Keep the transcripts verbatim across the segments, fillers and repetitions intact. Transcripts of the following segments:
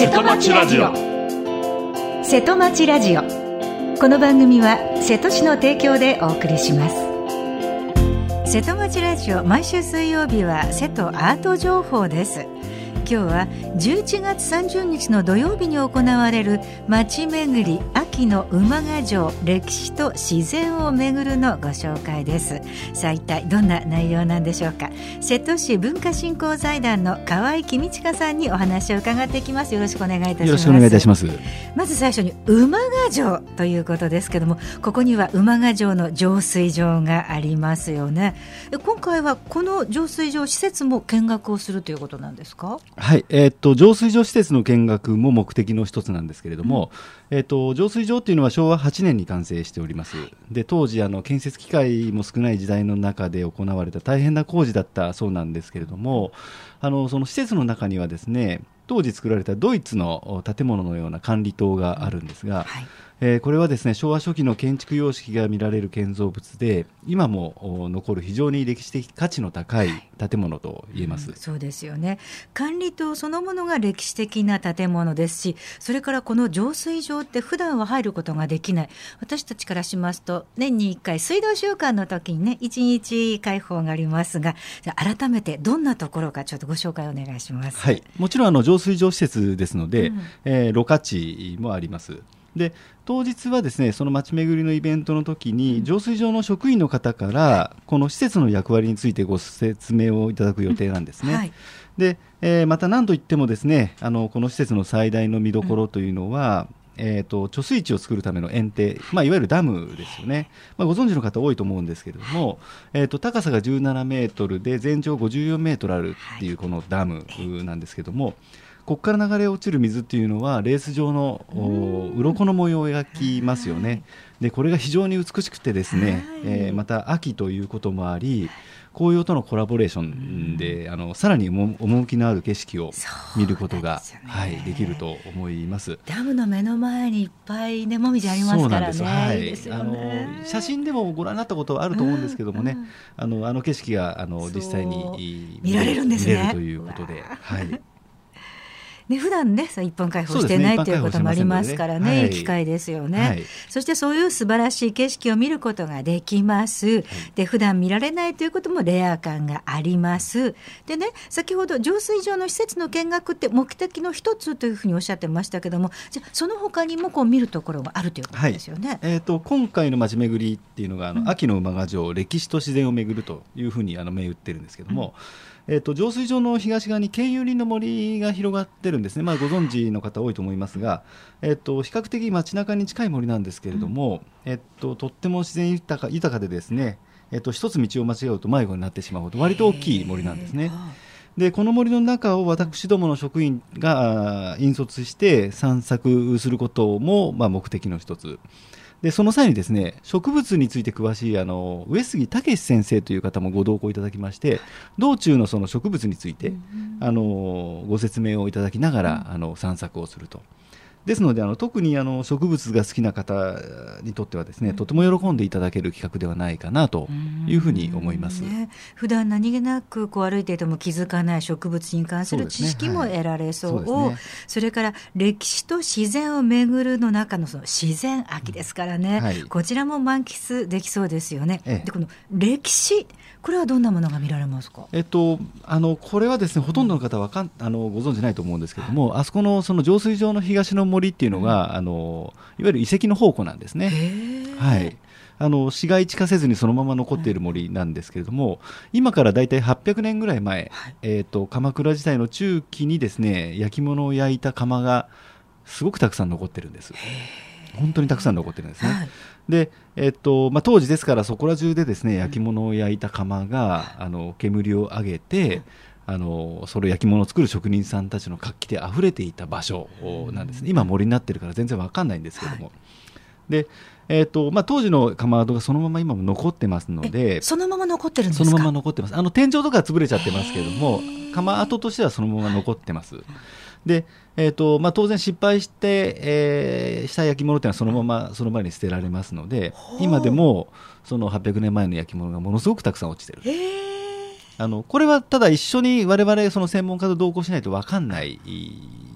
瀬戸町ラジオ。 瀬戸町ラジオ。この番組は瀬戸市の提供でお送りします。瀬戸町ラジオ、毎週水曜日は瀬戸アート情報です。今日はじゅういちがつさんじゅうにちの土曜日に行われる街巡り秋の馬ヶ城歴史と自然を巡るのご紹介です。さあ一体どんな内容なんでしょうか。瀬戸市文化振興財団の河合公親さんにお話を伺っていきます。よろしくお願いいたします。 よろしくお願いいたします。 まず最初に馬ヶ城ということですけども、ここには馬ヶ城の浄水場がありますよね。今回はこの浄水場施設も見学をするということなんですか。 はい、えー、っと浄水場施設の見学も目的の一つなんですけれども、うん、えー、っと浄水場というのはしょうわはちねんに完成しております。で当時あの建設機械も少ない時代の中で行われた大変な工事だったそうなんですけれども、あのその施設の中にはですね、当時作られたドイツの建物のような管理棟があるんですが、はい、えー、これはですね昭和初期の建築様式が見られる建造物で、今も残る非常に歴史的価値の高い建物と言えます、 はい、うん、そうですよね。管理棟そのものが歴史的な建物ですし、それからこの浄水場って普段は入ることができない。私たちからしますと年にいっかい水道週間の時にねいちにち開放がありますが、じゃあ改めてどんなところかちょっとご紹介お願いします。 はい、もちろんあの浄水場施設ですので、うん、えー、ろ過池もあります。で当日はですね、その街巡りのイベントの時に浄水場の職員の方からこの施設の役割についてご説明をいただく予定なんですね、はい、で、えー、また何といってもですね、あのこの施設の最大の見どころというのは、うん、えーと、貯水池を作るための堰堤、まあ、いわゆるダムですよね。まあ、ご存知の方多いと思うんですけれども、えーと、高さがじゅうななメートルで全長ごじゅうよんメートルあるっていうこのダムなんですけども、ここから流れ落ちる水っていうのはレース状の鱗の模様を描きますよね。でこれが非常に美しくてですね、えー、また秋ということもあり、紅葉とのコラボレーションであのさらに趣のある景色を見ることが、ね、はい、できると思います。 ダムの目の前にいっぱい、ね、もみじありますからね。そうなんです、はい、 あの写真でもご覧になったことはあると思うんですけどもね、うんうん、あのあの景色があの実際に見られるんですね。 見れるということで、はい、 ね、普段ね一般開放してない、ね、ということもありますからね、はい、いい機会ですよね、はい、そしてそういう素晴らしい景色を見ることができます、はい、で普段見られないということもレア感があります。でね、先ほど浄水場の施設の見学って目的の一つというふうにおっしゃってましたけども、じゃその他にもこう見るところがあるということですよね、はい、 えーと、今回の街巡りっていうのがあの、うん、秋の馬ヶ城歴史と自然を巡るというふうにあの銘打ってるんですけども、うん、えーと、浄水場の東側に県有林の森が広がってるんですね。まあ、ご存知の方多いと思いますが、えーと、比較的街中に近い森なんですけれども、うん、えーと、とっても自然豊か、豊かでですね、えーと、一つ道を間違うと迷子になってしまうほど割と大きい森なんですね。でこの森の中を私どもの職員が引率して散策することも、まあ、目的の一つで、その際にですね、植物について詳しいあの上杉武先生という方もご同行いただきまして、道中のその植物について、うん、あのご説明をいただきながら、うん、あの散策をすると。ですのであの特にあの植物が好きな方にとってはですね、うん、とても喜んでいただける企画ではないかなというふうに思います、ね、 普段何気なくこう歩いていても気づかない植物に関する知識も得られそう。 そうですね、はい、そ, それから歴史と自然を巡るの中のその自然秋ですからね、うん、はい、こちらも満喫できそうですよね、ええ、でこの歴史、これはどんなものが見られますか。 えっと、あのこれはですね、ほとんどの方はかんあのご存じないと思うんですけども、はい、あそこのその浄水場の東の森っていうのが、うん、あのいわゆる遺跡の宝庫なんですね。はい、あの市街地化せずにそのまま残っている森なんですけれども、うん、今からだいたいはっぴゃくねんぐらい前、はい、えーと、鎌倉時代の中期にですね、焼き物を焼いた窯がすごくたくさん残ってるんです。本当にたくさん残ってるんですね、はい、でえーとまあ、当時ですからそこら中でですね、焼き物を焼いた窯が、うん、あの煙を上げて、うん、あのそれ焼き物を作る職人さんたちの活気であふれていた場所なんですね。今森になってるから全然わかんないんですけども、はい、でえーとまあ、当時の窯跡がそのまま今も残ってますので。 そのまま残ってるんですか。 そのまま残ってます。あの天井とかは潰れちゃってますけれども、窯跡としてはそのまま残ってます。でえーとまあ、当然失敗して、えー、した焼き物というのはそのままその場に捨てられますので、今でもそのはっぴゃくねんまえの焼き物がものすごくたくさん落ちてる。あのこれはただ一緒に我々その専門家と同行しないと分かんない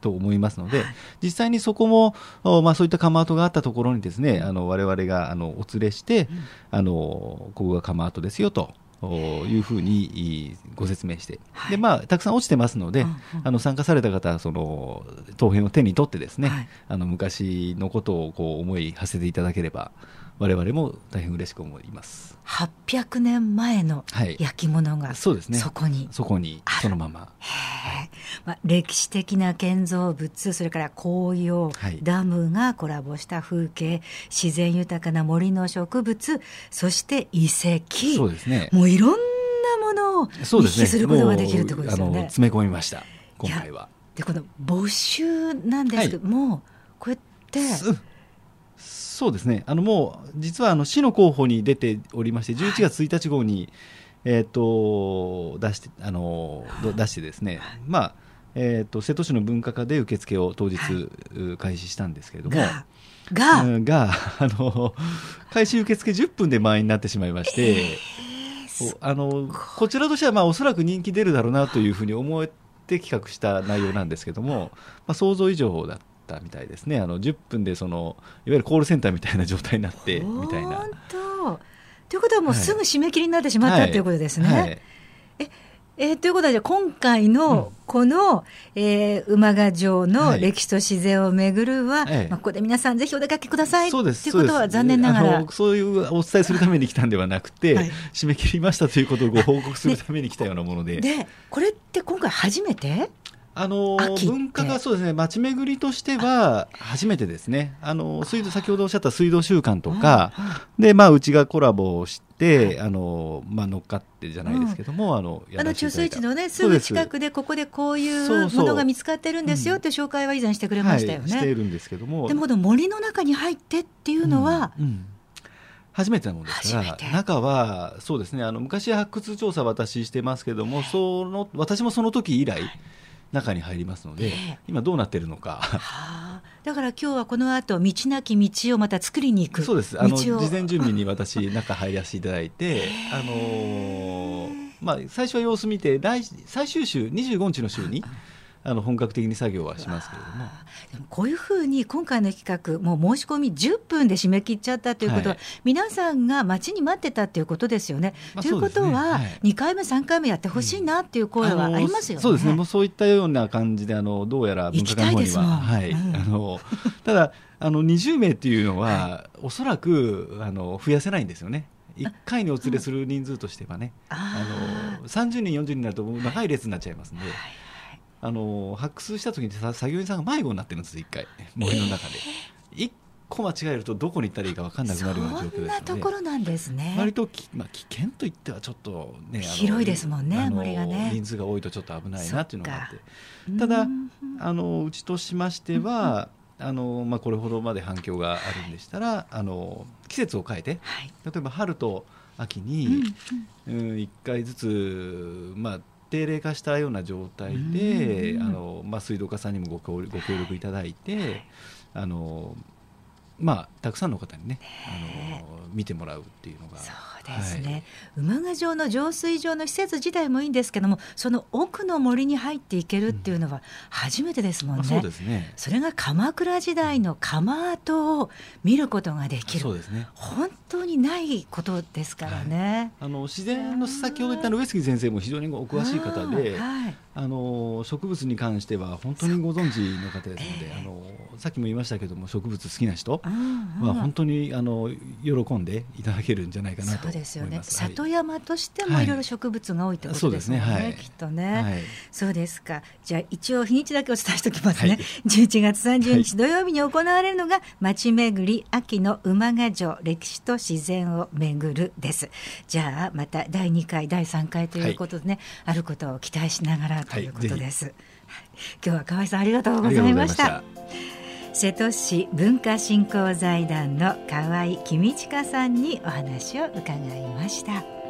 と思いますので、はい、実際にそこも、まあ、そういった窯跡があったところにですね、あの我々があのお連れして、うん、あのここが窯跡ですよというふうにご説明して、はい、でまあ、たくさん落ちてますので、うんうん、あの参加された方はその陶片を手に取ってですね、はい、あの昔のことをこう思い馳せていただければ我々も大変嬉しく思います。 はっぴゃくねんまえの焼き物が、はい、そうですね、そこにそこにそのまま、 はい、まあ、歴史的な建造物、それから紅葉、はい、ダムがコラボした風景、自然豊かな森の植物、そして遺跡、 そうですね、 もういろんなものを見聞きすることができるということですよね。 あの詰め込みました今回は。 でこの募集なんですけど、はい、もうこうやってそうですね、あのもう実はあの市の候補に出ておりまして、じゅういちがつついたち号に、えー、と出してあの出してですね、まあえー、と瀬戸市の文化課で受付を当日、はい、開始したんですけれども、 がが,、 うん、があの開始受付じゅっぷんで満員になってしまいまして、えー、あのこちらとしてはまあおそらく人気出るだろうなというふうに思って企画した内容なんですけども、まあ、想像以上だったみたいですね。あのじゅっぷんでそのいわゆるコールセンターみたいな状態になってみたいな。 本当ということはもうすぐ締め切りになってしまった、はい、ということですね、はい、ええー、ということはじゃあ今回のこの、うん、えー、馬ヶ城の歴史と自然をめぐるは、はい、まあ、ここで皆さんぜひお出かけくださいということは残念ながら、あのそういうお伝えするために来たんではなくて、はい、締め切りましたということをご報告するために来たようなもので、 でこれって今回初めてあの文化がそうですね、街巡りとしては初めてですね。あの水道、先ほどおっしゃった水道週間とかで、まあ、うちがコラボをして、あのまあ、乗っかってじゃないですけども、うん、あのあの中水地の、ね、すぐ近くでここでこういうものが見つかってるんですよって紹介は以前してくれましたよね、 はい、しているんですけども、 でも森の中に入ってっていうのは、 うんうん、初めてなものですから、中はそうですね、あの昔発掘調査私してますけども、その私もその時以来、はい、中に入りますので、えー、今どうなっているのか、はあ、だから今日はこの後道なき道をまた作りに行く。 そうです、あの事前準備に私中入らせていただいて、あのーまあ、最初は様子見て、来最終週にじゅうごにちの週にあの本格的に作業はしますけれども、 でもこういうふうに今回の企画もう申し込みじゅっぷんで締め切っちゃったということは、はい、皆さんが待ちに待ってたということですよね、まあ、ということは、ね、はい、にかいめさんかいめやってほしいなっていう声はありますよね、うん、 そうですね、もうそういったような感じで、あのどうやら文化会の方には、はい、うん、あのただあのにじゅうめいっていうのは、はい、おそらくあの増やせないんですよね。いっかいにお連れする人数としてはね、うん、あのさんじゅうにんよんじゅうにんになると長い列になっちゃいますので、はい、あの発掘した時に作業員さんが迷子になってるんです。いっかい森の中で、えー、いっこ間違えるとどこに行ったらいいか分かんなくなるような状況ですので、 そんなところなんですね。 割と、まあ、危険といってはちょっと、ね、 広いですもんね、森がね、 人数が多いとちょっと危ないなっていうのがあって、ただあのうちとしましては、あのまあ、これほどまで反響があるんでしたら、はい、あの季節を変えて、はい、例えば春と秋に、うんうん、いっかいずつ、まあ、定例化したような状態で、あの、まあ、水道課さんにも ご, ご協力いただいて、はい、あのまあ、たくさんの方にね、あの見てもらうっていうのが。 そうですね、はい、馬ヶ城の浄水場の施設自体もいいんですけども、その奥の森に入っていけるっていうのは初めてですもんね、うん、 そうですね。 それが鎌倉時代の窯跡を見ることができる、 そうですね、 本当にないことですからね、 はい、あの自然の先ほど言った上杉先生も非常にお詳しい方で、はい、あの植物に関しては本当にご存知の方ですので、えー、あのさっきも言いましたけども、植物好きな人は本当にあの喜んでいただけるんじゃないかなと思います。そうですよね、 里山としてもいろいろ植物が多いってことですよね、はい、そうですね、はい、きっとね、はい、そうですか。じゃあ一応日にちだけお伝えしておきますね、はい、じゅういちがつさんじゅうにち土曜日に行われるのが街巡り秋の馬ヶ城歴史と自然を巡るです。じゃあまただいにかいだいさんかいということでね、はい、あることを期待しながらということです、はい、今日は河合さんありがとうございました。瀬戸市文化振興財団の河合公親さんにお話を伺いました。